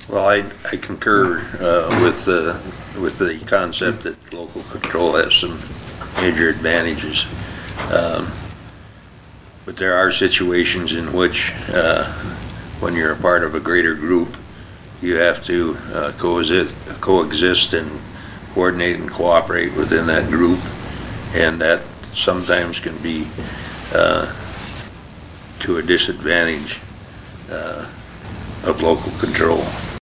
Well, I concur with the concept that local control has some major advantages. But there are situations in which, when you're a part of a greater group, you have to coexist and coordinate and cooperate within that group, and that sometimes can be to a disadvantage of local control.